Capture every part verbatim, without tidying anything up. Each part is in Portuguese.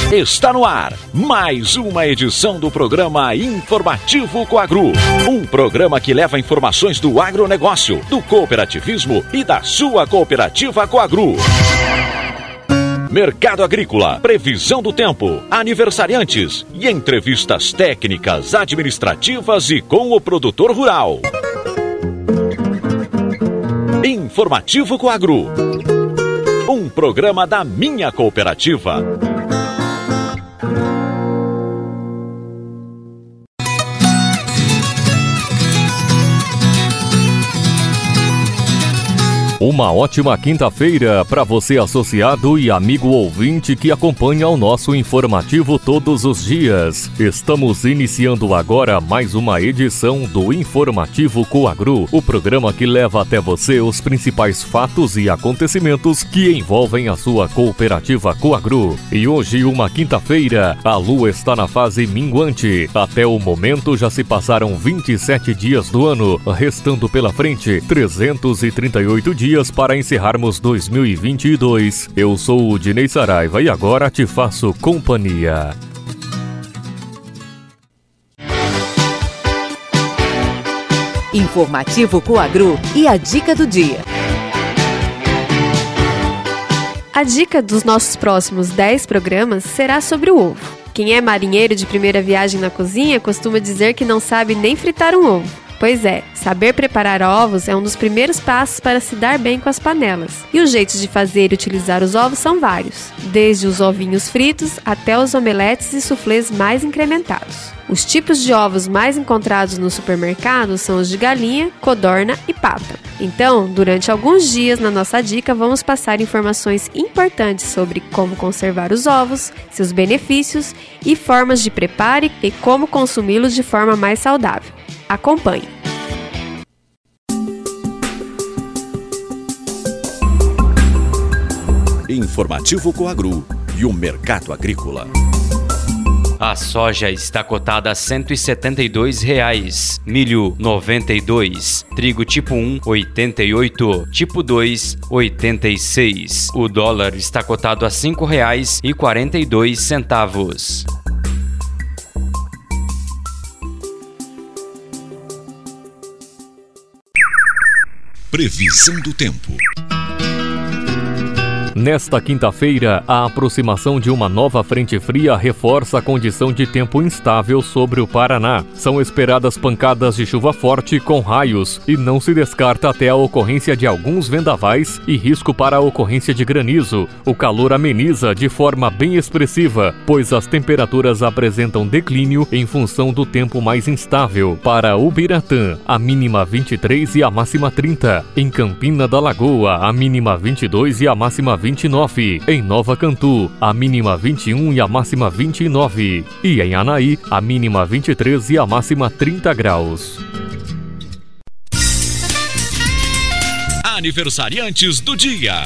Está no ar mais uma edição do programa Informativo Coagro. Um programa que leva informações do agronegócio, do cooperativismo e da sua cooperativa Coagro. Mercado agrícola, previsão do tempo, aniversariantes e entrevistas técnicas, administrativas e com o produtor rural. Informativo Coagro. Um programa da minha cooperativa. Uma ótima quinta-feira para você, associado e amigo ouvinte que acompanha o nosso informativo todos os dias. Estamos iniciando agora mais uma edição do Informativo Coagro, o programa que leva até você os principais fatos e acontecimentos que envolvem a sua cooperativa Coagro. E hoje, uma quinta-feira, a lua está na fase minguante. Até o momento já se passaram vinte e sete dias do ano, restando pela frente trezentos e trinta e oito dias para encerrarmos dois mil e vinte e dois. Eu sou o Dinei Saraiva e agora te faço companhia. Informativo Coagro e a dica do dia. A dica dos nossos próximos dez programas será sobre o ovo. Quem é marinheiro de primeira viagem na cozinha costuma dizer que não sabe nem fritar um ovo. Pois é, saber preparar ovos é um dos primeiros passos para se dar bem com as panelas. E os jeitos de fazer e utilizar os ovos são vários, desde os ovinhos fritos até os omeletes e suflês mais incrementados. Os tipos de ovos mais encontrados no supermercado são os de galinha, codorna e pata. Então, durante alguns dias na nossa dica, vamos passar informações importantes sobre como conservar os ovos, seus benefícios e formas de preparo e como consumi-los de forma mais saudável. Acompanhe. Informativo Coagro e o mercado agrícola. A soja está cotada a cento e setenta e dois reais, milho noventa e dois, trigo tipo um oitenta e oito, tipo dois oitenta e seis. O dólar está cotado a cinco reais e quarenta e dois centavos. Previsão do tempo. Nesta quinta-feira, a aproximação de uma nova frente fria reforça a condição de tempo instável sobre o Paraná. São esperadas pancadas de chuva forte com raios e não se descarta até a ocorrência de alguns vendavais e risco para a ocorrência de granizo. O calor ameniza de forma bem expressiva, pois as temperaturas apresentam declínio em função do tempo mais instável. Para Ubiratã, a mínima vinte e três e a máxima trinta. Em Campina da Lagoa, a mínima vinte e dois e a máxima vinte e nove. Em Nova Cantu, a mínima vinte e um e a máxima vinte e nove. E em Anaí, a mínima vinte e três e a máxima trinta graus. Aniversariantes do dia.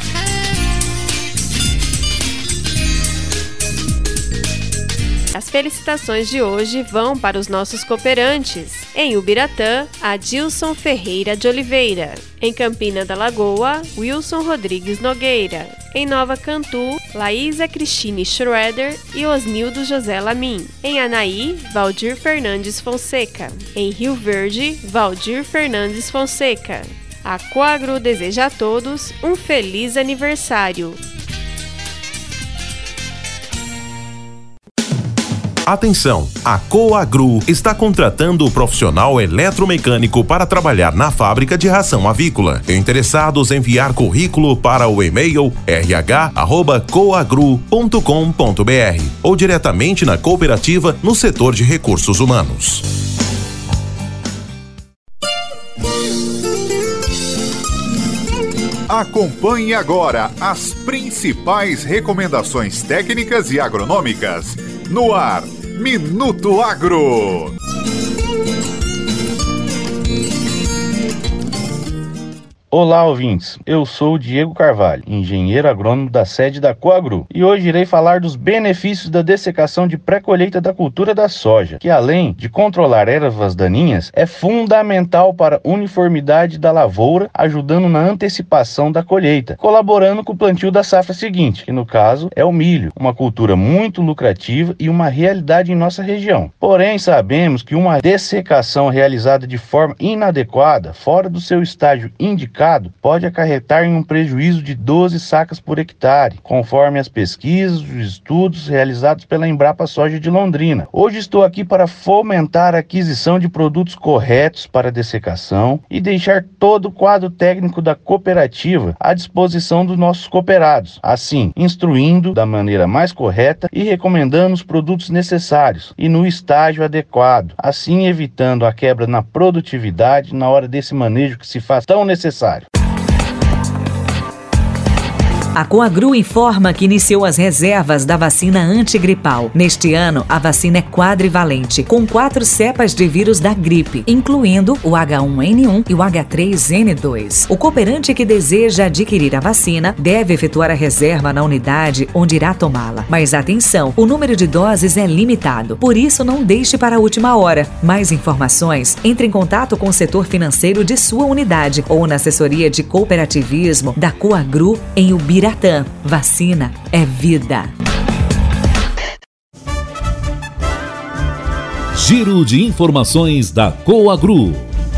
As felicitações de hoje vão para os nossos cooperantes. Em Ubiratã, Adilson Ferreira de Oliveira. Em Campina da Lagoa, Wilson Rodrigues Nogueira. Em Nova Cantu, Laísa Cristine Schroeder e Osnildo José Lamin. Em Anaí, Valdir Fernandes Fonseca. Em Rio Verde, Valdir Fernandes Fonseca. A Coagro deseja a todos um feliz aniversário. Atenção! A Coagro está contratando o profissional eletromecânico para trabalhar na fábrica de ração avícola. Interessados em enviar currículo para o e-mail r h arroba coagro ponto com ponto b r ou diretamente na cooperativa no setor de recursos humanos. Acompanhe agora as principais recomendações técnicas e agronômicas. No ar, Minuto Agro. Olá, ouvintes. Eu sou o Diego Carvalho, engenheiro agrônomo da sede da Coagru, e hoje irei falar dos benefícios da dessecação de pré-colheita da cultura da soja, que além de controlar ervas daninhas, é fundamental para a uniformidade da lavoura, ajudando na antecipação da colheita, colaborando com o plantio da safra seguinte, que no caso é o milho, uma cultura muito lucrativa e uma realidade em nossa região. Porém, sabemos que uma dessecação realizada de forma inadequada, fora do seu estágio indicado, pode acarretar em um prejuízo de doze sacas por hectare, conforme as pesquisas e estudos realizados pela Embrapa Soja de Londrina. Hoje estou aqui para fomentar a aquisição de produtos corretos para dessecação e deixar todo o quadro técnico da cooperativa à disposição dos nossos cooperados, assim, instruindo da maneira mais correta e recomendando os produtos necessários e no estágio adequado, assim evitando a quebra na produtividade na hora desse manejo que se faz tão necessário. A Coagru informa que iniciou as reservas da vacina antigripal. Neste ano, a vacina é quadrivalente, com quatro cepas de vírus da gripe, incluindo o H um N um e o H três N dois. O cooperante que deseja adquirir a vacina deve efetuar a reserva na unidade onde irá tomá-la. Mas atenção, o número de doses é limitado, por isso não deixe para a última hora. Mais informações, entre em contato com o setor financeiro de sua unidade ou na assessoria de cooperativismo da Coagru em Ubiratã. Vacina é vida. Giro de informações da Coagru.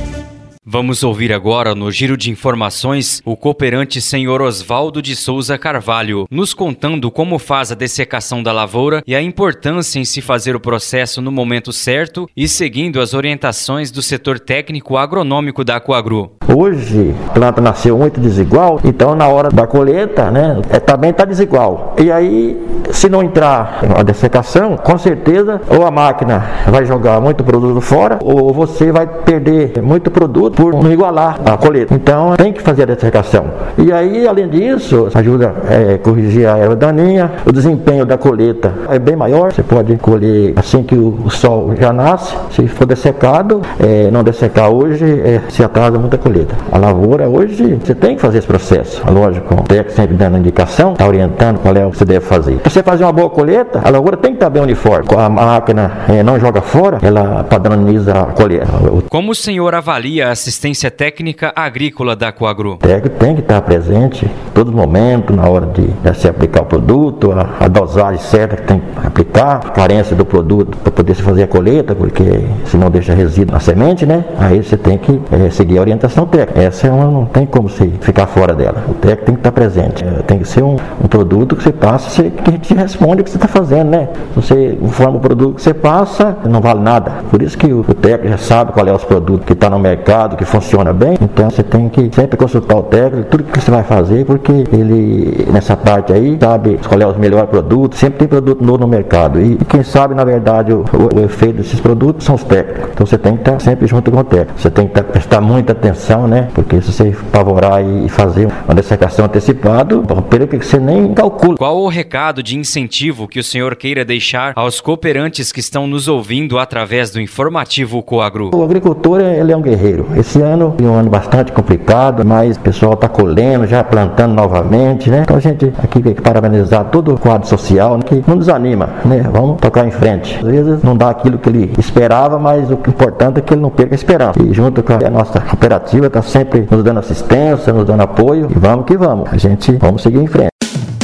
Vamos ouvir agora no Giro de Informações o cooperante senhor Osvaldo de Souza Carvalho, nos contando como faz a dessecação da lavoura e a importância em se fazer o processo no momento certo e seguindo as orientações do setor técnico agronômico da Coagru. Hoje a planta nasceu muito desigual, então na hora da colheita, né, é, também está desigual. E aí, se não entrar a dessecação, com certeza ou a máquina vai jogar muito produto fora ou você vai perder muito produto por não igualar a colheita. Então tem que fazer a dessecação. E aí, além disso, ajuda a é, corrigir a erva daninha, o desempenho da colheita é bem maior. Você pode colher assim que o, o sol já nasce. Se for dessecado, é, não dessecar hoje, é, se atrasa muita colheita. A lavoura hoje, você tem que fazer esse processo. Lógico, o técnico sempre dando indicação, está orientando qual é o que você deve fazer. Para você fazer uma boa colheita, a lavoura tem que estar bem uniforme. A máquina é, não joga fora, ela padroniza a colheita. Como o senhor avalia a assistência técnica agrícola da Coagru? O técnico tem que estar presente em todo momento, na hora de, de se aplicar o produto, a, a dosagem certa que tem que aplicar, a carência do produto para poder se fazer a colheita, porque se não deixa resíduo na semente, né? Aí você tem que é, seguir a orientação técnica. Essa é uma, não tem como você ficar fora dela. O técnico tem que estar presente. É, tem que ser um, um produto que você passa, você, que a gente responde o que você está fazendo, né? Você informa o produto que você passa, não vale nada. Por isso que o, o técnico já sabe qual é os produtos que está no mercado, que funciona bem. Então você tem que sempre consultar o técnico, tudo que você vai fazer, porque ele, nessa parte aí, sabe qual é os melhores produtos. Sempre tem produto novo no mercado. E, e quem sabe, na verdade, o, o, o efeito desses produtos são os técnicos. Então você tem que estar sempre junto com o técnico. Você tem que estar, prestar muita atenção, né? Porque se você pavorar e fazer uma dessecação antecipada, pelo que você nem calcula. Qual o recado de incentivo que o senhor queira deixar aos cooperantes que estão nos ouvindo através do informativo Coagru? O agricultor, ele é um guerreiro. Esse ano é um ano bastante complicado, mas o pessoal está colhendo, já plantando novamente, né? Então a gente aqui tem que parabenizar todo o quadro social, né? Que não desanima, né? Vamos tocar em frente. Às vezes não dá aquilo que ele esperava, mas o importante é que ele não perca a esperança. E junto com a nossa cooperativa está sempre nos dando assistência, nos dando apoio, e vamos que vamos. A gente vamos seguir em frente.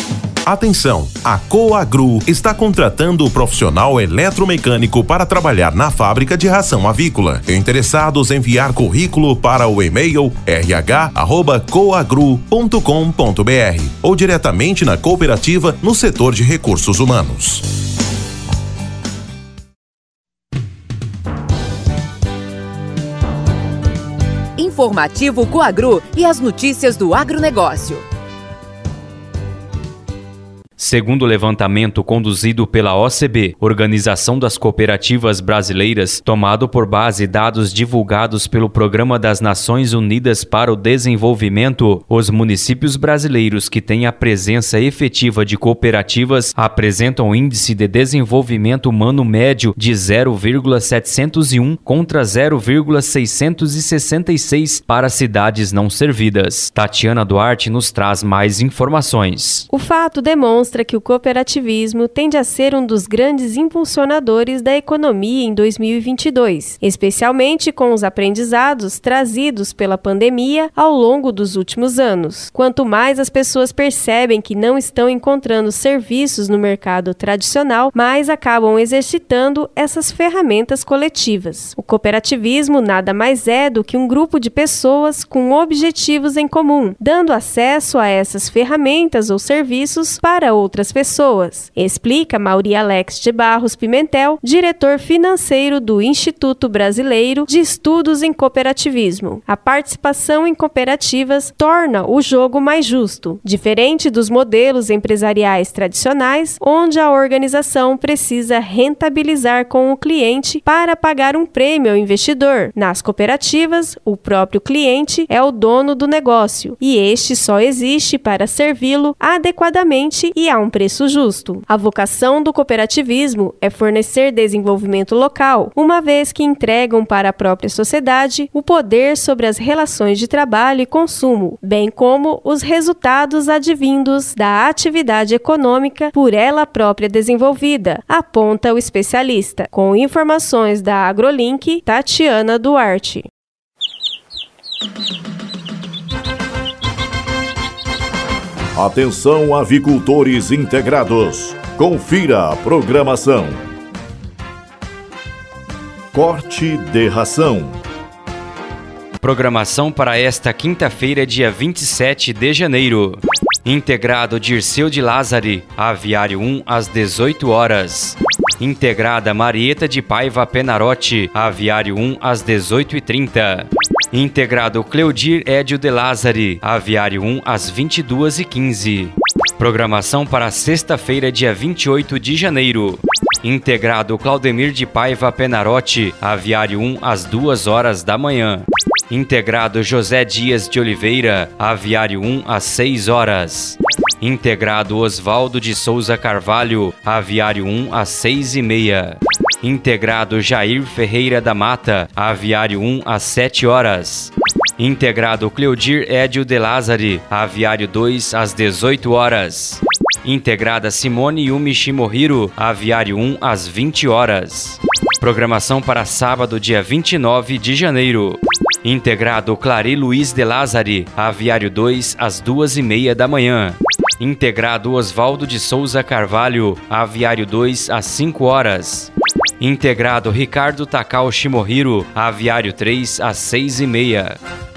Atenção! A Coagru está contratando o profissional eletromecânico para trabalhar na fábrica de ração avícola. Interessados em enviar currículo para o e-mail r h arroba coagru ponto com ponto b r ou diretamente na cooperativa no setor de recursos humanos. Informativo Coagru e as notícias do agronegócio. Segundo o levantamento conduzido pela O C B, Organização das Cooperativas Brasileiras, tomado por base dados divulgados pelo Programa das Nações Unidas para o Desenvolvimento, os municípios brasileiros que têm a presença efetiva de cooperativas apresentam índice de desenvolvimento humano médio de zero vírgula setecentos e um contra zero vírgula seiscentos e sessenta e seis para cidades não servidas. Tatiana Duarte nos traz mais informações. O fato demonstra que o cooperativismo tende a ser um dos grandes impulsionadores da economia em dois mil e vinte e dois, especialmente com os aprendizados trazidos pela pandemia ao longo dos últimos anos. Quanto mais as pessoas percebem que não estão encontrando serviços no mercado tradicional, mais acabam exercitando essas ferramentas coletivas. O cooperativismo nada mais é do que um grupo de pessoas com objetivos em comum, dando acesso a essas ferramentas ou serviços para outras pessoas, explica Mauri Alex de Barros Pimentel, diretor financeiro do Instituto Brasileiro de Estudos em Cooperativismo. A participação em cooperativas torna o jogo mais justo, diferente dos modelos empresariais tradicionais, onde a organização precisa rentabilizar com o cliente para pagar um prêmio ao investidor. Nas cooperativas, o próprio cliente é o dono do negócio e este só existe para servi-lo adequadamente e a um preço justo. A vocação do cooperativismo é fornecer desenvolvimento local, uma vez que entregam para a própria sociedade o poder sobre as relações de trabalho e consumo, bem como os resultados advindos da atividade econômica por ela própria desenvolvida, aponta o especialista. Com informações da AgroLink, Tatiana Duarte. Atenção, avicultores integrados. Confira a programação. Corte de ração. Programação para esta quinta-feira, dia vinte e sete de janeiro. Integrado Dirceu de Lázari, Aviário um, às dezoito horas. Integrada Marieta de Paiva Penarotti, Aviário um, às dezoito e trinta. Integrado Cleodir Édio de Lázari, Aviário um, às vinte e duas e quinze. Programação para sexta-feira, dia vinte e oito de janeiro. Integrado Claudemir de Paiva Penarotti, Aviário um, às duas horas da manhã. Integrado José Dias de Oliveira, Aviário um, às seis horas. Integrado Osvaldo de Souza Carvalho, Aviário um, às seis e meia. Integrado Jair Ferreira da Mata, Aviário um, às sete horas. Integrado Cleodir Édio de Lázari, Aviário dois, às dezoito horas. Integrada Simone Yumi Shimohiro, Aviário um, às vinte horas. Programação para sábado, dia vinte e nove de janeiro. Integrado Clary Luiz de Lázari, Aviário dois, às duas e meia da manhã. Integrado Osvaldo de Souza Carvalho, Aviário dois, às cinco horas. Integrado Ricardo Takao Shimohiro, Aviário três, às seis e meia.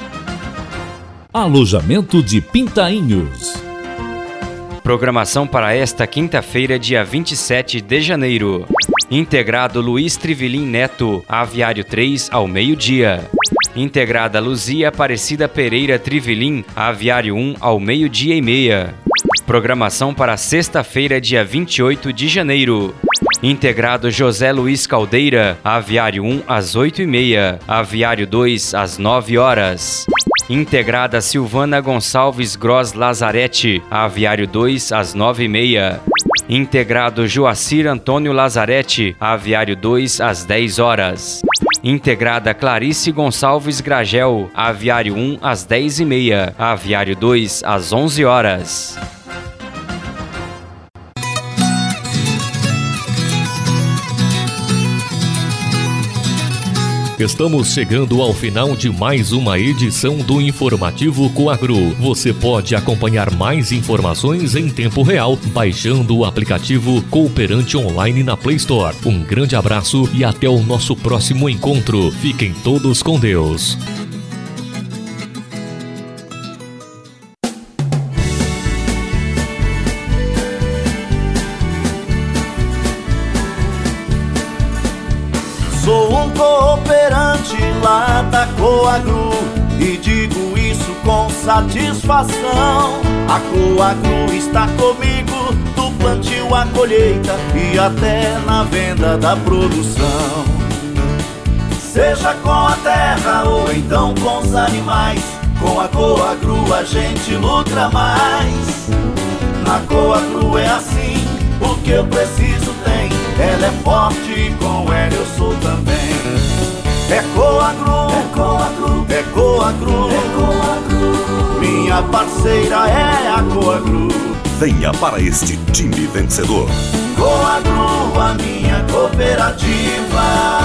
Alojamento de Pintainhos. Programação para esta quinta-feira, dia vinte e sete de janeiro. Integrado Luiz Trivelin Neto, Aviário três, ao meio-dia. Integrada Luzia Aparecida Pereira Trivelin, Aviário um, ao meio-dia e meia. Programação para sexta-feira, dia vinte e oito de janeiro. Integrado José Luiz Caldeira, Aviário um, às oito e meia. Aviário dois, às nove horas. Integrada Silvana Gonçalves Gross Lazarete, Aviário dois, às nove e meia. Integrado Joacir Antônio Lazarete, Aviário dois, às dez horas. Integrada Clarice Gonçalves Gragel, Aviário um, às dez e meia. Aviário dois, às onze horas. Estamos chegando ao final de mais uma edição do Informativo Coagro. Você pode acompanhar mais informações em tempo real baixando o aplicativo Cooperante Online na Play Store. Um grande abraço e até o nosso próximo encontro. Fiquem todos com Deus. Sou um cooperante lá da Coagro e digo isso com satisfação. A Coagro está comigo, do plantio, a colheita e até na venda da produção. Seja com a terra ou então com os animais, com a Coagro a gente lucra mais. Na Coagro é assim, o que eu preciso tem. Ela é forte e com ela eu sou também. É Coagro, é Coagro, é Coagro, é Coagro. Minha parceira é a Coagro. Venha para este time vencedor. Coagro, a minha cooperativa.